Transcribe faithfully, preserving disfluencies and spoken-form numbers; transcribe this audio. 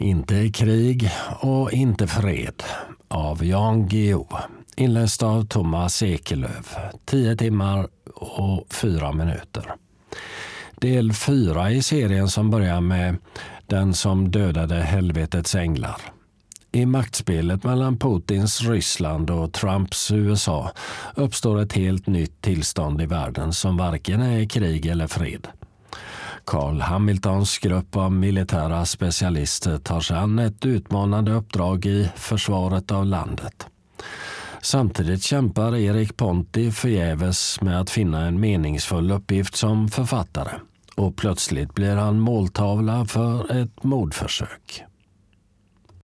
Inte krig och inte fred av Jan Guillou. Inläst av Thomas Ekelöf. tio timmar och fyra minuter. Del fyra i serien som börjar med Den som dödade helvetets änglar. I maktspelet mellan Putins Ryssland och Trumps U S A uppstår ett helt nytt tillstånd i världen som varken är krig eller fred. Carl Hamiltons grupp av militära specialister tar sig an ett utmanande uppdrag i försvaret av landet. Samtidigt kämpar Erik Ponti förgäves med att finna en meningsfull uppgift som författare, och plötsligt blir han måltavla för ett mordförsök.